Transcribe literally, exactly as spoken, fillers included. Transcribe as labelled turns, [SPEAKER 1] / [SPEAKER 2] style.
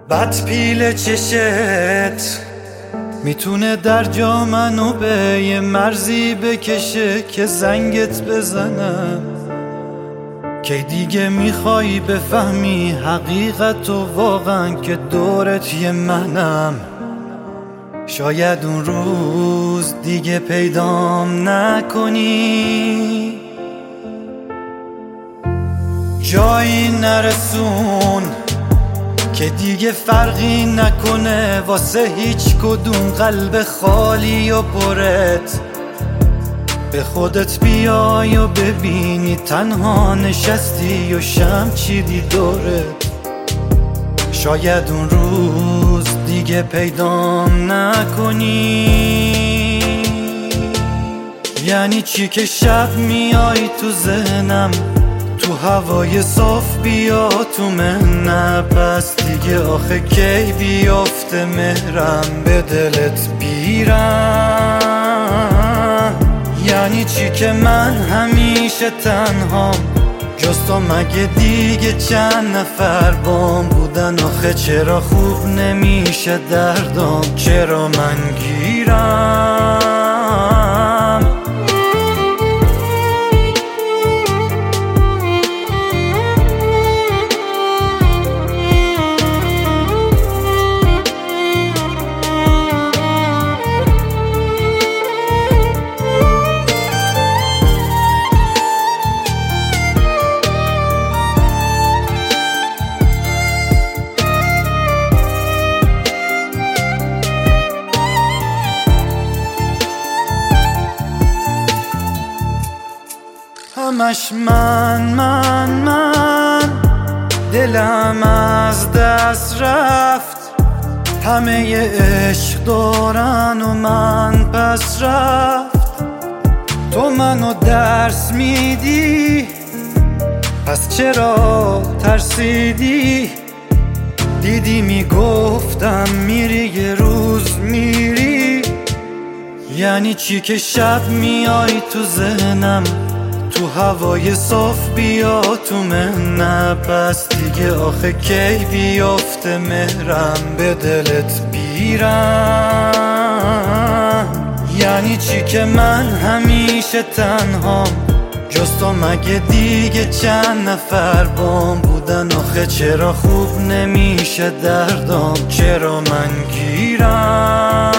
[SPEAKER 1] بد پیل چشت میتونه در جا منو به یه مرزی بکشه که زنگت بزنم. کی دیگه میخوای بفهمی حقیقت و واقعا که دورت یه منم. شاید اون روز دیگه پیدام نکنی، جایی نرسون که دیگه فرقی نکنه واسه هیچ کدوم قلب خالی و پرت. به خودت بیای و ببینی تنها نشستی و شمع چیدی دورت. شاید اون روز دیگه پیدام نکنی. یعنی چی که شب میای تو ذهنم، تو هوای صاف بیا تو من، پس دیگه آخه کی بیافته مهرم به دلت بیرم. یعنی چی که من همیشه تنهام، جز تو مگه دیگه چند نفر بام بودن؟ آخه چرا خوب نمیشه دردام، چرا من گیرم؟ همش من من من دلم از دست رفت. همه ی عشق دارن و من پس رفت. تو منو درس میدی پس چرا ترسیدی؟ دیدی میگفتم میری یه روز میری. یعنی چی که شب میای تو ذهنم، تو هوای صاف بیا تو من، پس دیگه آخه کی بیافته مهرم به دلت بیرم. یعنی چی که من همیشه تنهام، جز تو مگه دیگه چند نفر بام بودن؟ آخه چرا خوب نمیشه دردام، چرا من گیرم؟